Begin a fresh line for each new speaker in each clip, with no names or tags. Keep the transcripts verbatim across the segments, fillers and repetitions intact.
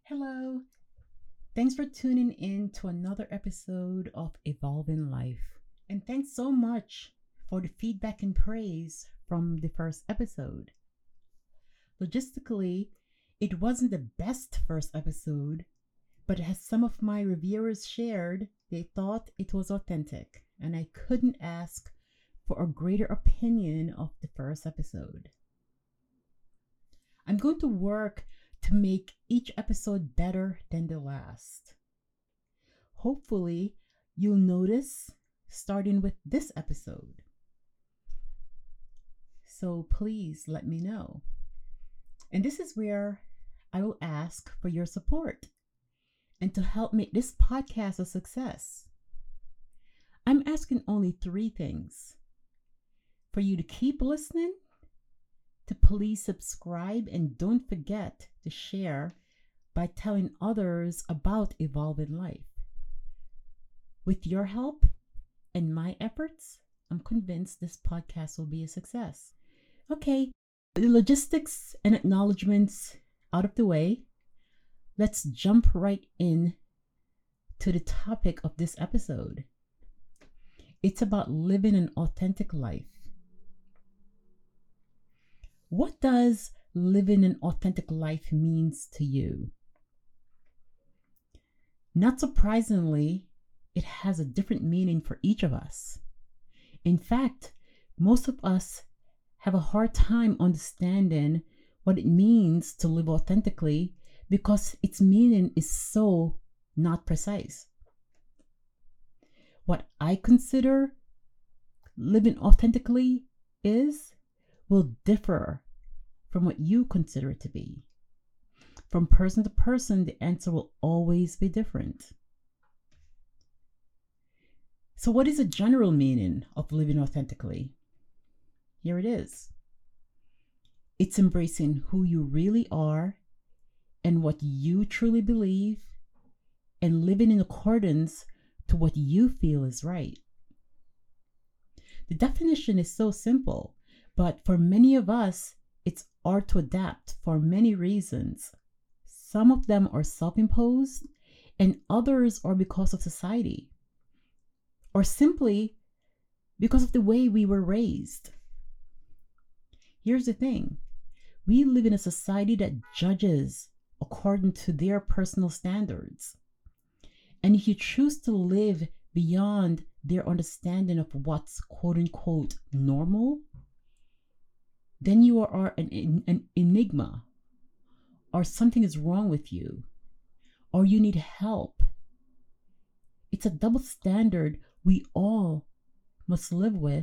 Hello. Thanks for tuning in to another episode of Evolving Life. And thanks so much for the feedback and praise from the first episode. Logistically, it wasn't the best first episode, but as some of my reviewers shared, they thought it was authentic, and I couldn't ask for a greater opinion of the first episode. I'm going to work to make each episode better than the last. Hopefully, you'll notice starting with this episode. So please let me know. And this is where I will ask for your support and to help make this podcast a success. I'm asking only three things: for you to keep listening, to please subscribe, and don't forget to share by telling others about Evolving Life. With your help and my efforts, I'm convinced this podcast will be a success. Okay, the logistics and acknowledgements out of the way, let's jump right in to the topic of this episode. It's about living an authentic life. What does living an authentic life means to you? Not surprisingly, it has a different meaning for each of us. In fact, most of us have a hard time understanding what it means to live authentically because its meaning is so not precise. What I consider living authentically is will differ from what you consider it to be. From person to person, the answer will always be different. So, what is the general meaning of living authentically? Here it is. It's embracing who you really are and what you truly believe, and living in accordance to what you feel is right. The definition is so simple, but for many of us, it's hard to adapt for many reasons. Some of them are self-imposed, and others are because of society, or simply because of the way we were raised. Here's the thing. We live in a society that judges according to their personal standards. And if you choose to live beyond their understanding of what's quote-unquote normal, then you are an, an enigma, or something is wrong with you, or you need help. It's a double standard we all must live with.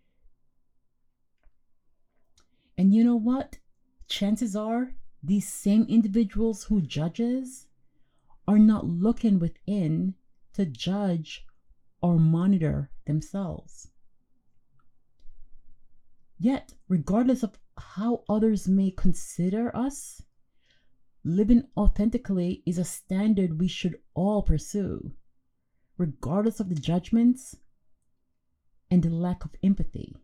And you know what? Chances are these same individuals who judges are not looking within to judge or monitor themselves. Yet, regardless of how others may consider us, living authentically is a standard we should all pursue, regardless of the judgments and the lack of empathy.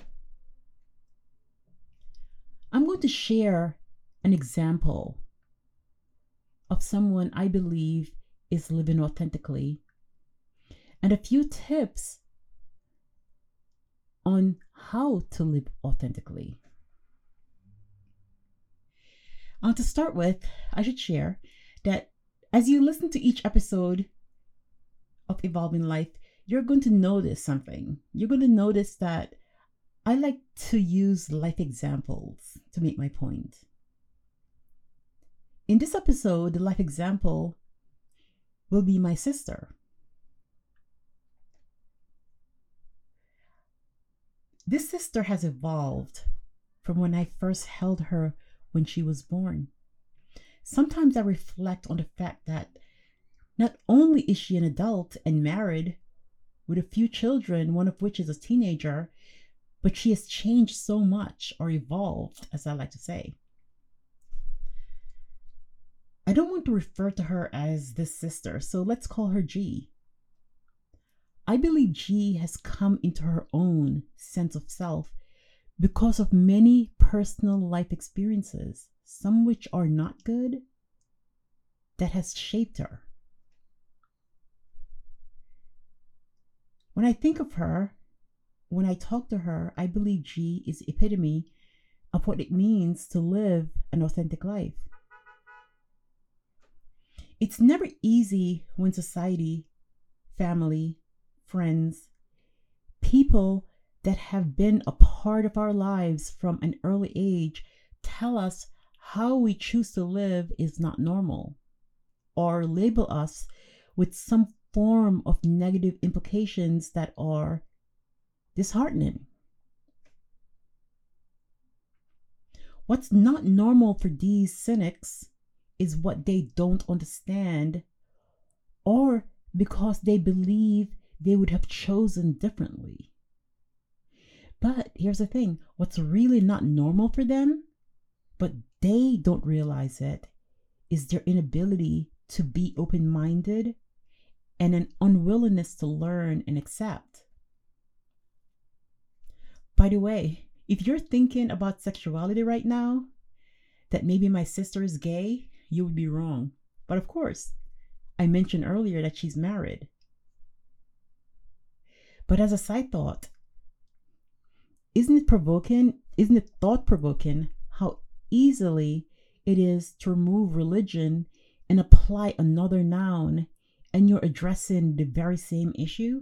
I'm going to share an example of someone I believe is living authentically and a few tips on how to live authentically. Uh, to start with, I should share that as you listen to each episode of Evolving Life, you're going to notice something. You're going to notice that I like to use life examples to make my point. In this episode, the life example will be my sister. This sister has evolved from when I first held her when she was born. Sometimes I reflect on the fact that not only is she an adult and married with a few children, one of which is a teenager, but she has changed so much, or evolved, as I like to say. I don't want to refer to her as this sister, so let's call her G. I believe G has come into her own sense of self because of many personal life experiences, some which are not good, that has shaped her. When I think of her, when I talk to her, I believe G is the epitome of what it means to live an authentic life. It's never easy when society, family, friends, people that have been a part of our lives from an early age tell us how we choose to live is not normal, or label us with some form of negative implications that are disheartening. What's not normal for these cynics is what they don't understand, or because they believe they would have chosen differently. But here's the thing, what's really not normal for them, but they don't realize it, is their inability to be open-minded and an unwillingness to learn and accept. By the way, if you're thinking about sexuality right now, that maybe my sister is gay, you would be wrong. But of course, I mentioned earlier that she's married. But as a side thought, isn't it provoking, isn't it thought-provoking how easily it is to remove religion and apply another noun, and you're addressing the very same issue?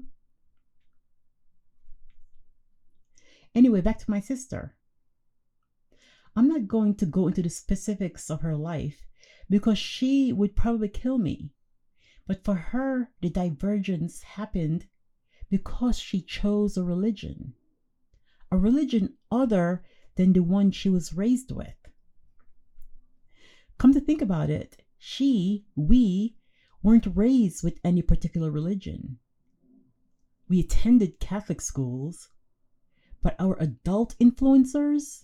Anyway, back to my sister. I'm not going to go into the specifics of her life because she would probably kill me. But for her, the divergence happened because she chose a religion. A religion other than the one she was raised with. Come to think about it, she, we, weren't raised with any particular religion. We attended Catholic schools, but our adult influencers,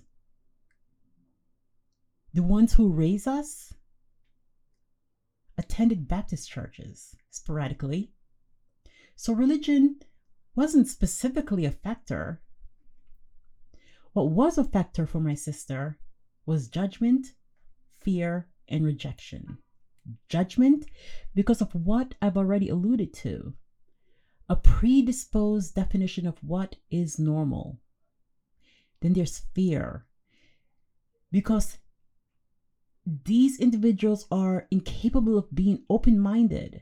the ones who raise us, attended Baptist churches sporadically. So religion wasn't specifically a factor. What was a factor for my sister was judgment, fear, and rejection. Judgment because of what I've already alluded to, a predisposed definition of what is normal. Then there's fear because these individuals are incapable of being open-minded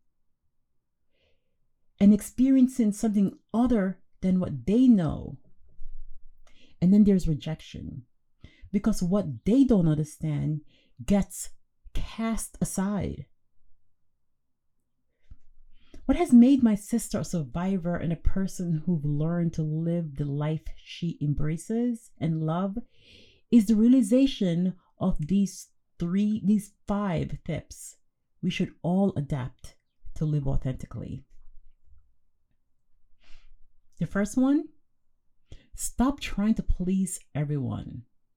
and experiencing something other than what they know. And then there's rejection because what they don't understand gets cast aside. What has made my sister a survivor and a person who've learned to live the life she embraces and love is the realization of these three, these five tips we should all adapt to live authentically. The first one, stop trying to please everyone.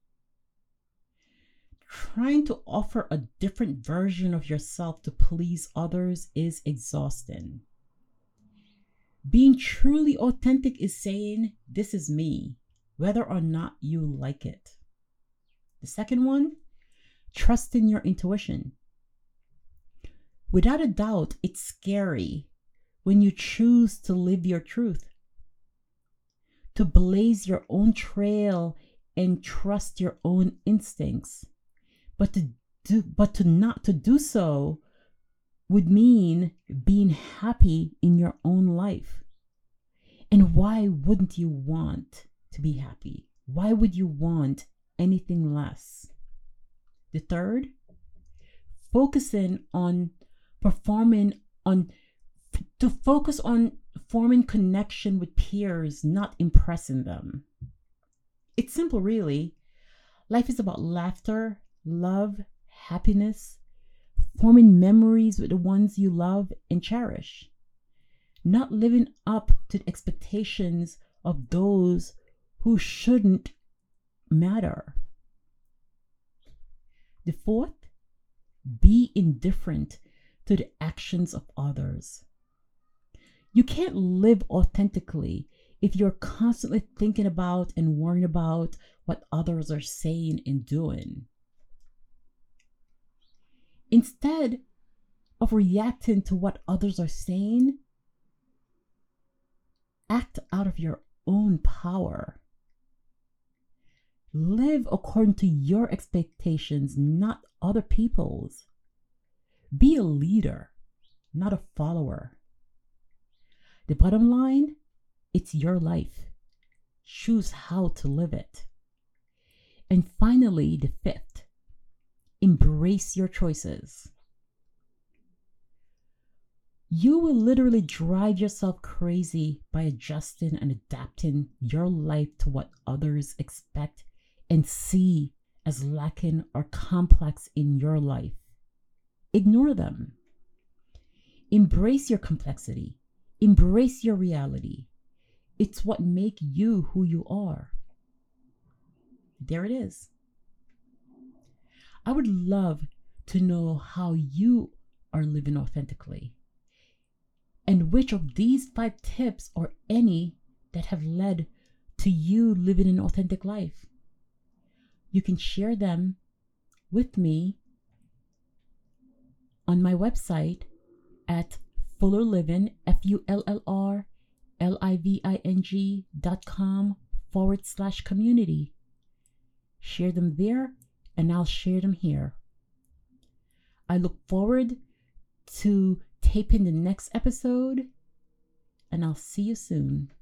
Trying to offer a different version of yourself to please others is exhausting. Being truly authentic is saying, this is me, whether or not you like it. The second one, trust in your intuition. Without a doubt, it's scary when you choose to live your truth, to blaze your own trail and trust your own instincts. But to do, but to not to do so would mean being happy in your own life. And why wouldn't you want to be happy? Why would you want anything less? The third, focusing on performing on to focus on forming connection with peers, not impressing them. It's simple, really. Life is about laughter, love, happiness, forming memories with the ones you love and cherish, not living up to the expectations of those who shouldn't matter. The fourth, be indifferent to the actions of others. You can't live authentically if you're constantly thinking about and worrying about what others are saying and doing. Instead, of reacting to what others are saying. Act out of your own power. Live according to your expectations, not other people's. Be a leader, not a follower. The bottom line, it's your life. Choose how to live it. And finally, the fifth, embrace your choices. You will literally drive yourself crazy by adjusting and adapting your life to what others expect and see as lacking or complex in your life. Ignore them. Embrace your complexity. Embrace your reality. It's what makes you who you are. There it is. I would love to know how you are living authentically, and which of these five tips or any that have led to you living an authentic life. You can share them with me on my website at Fuller Living, F U L L R L I V I N G dot com forward slash community. Share them there and I'll share them here. I look forward to taping the next episode and I'll see you soon.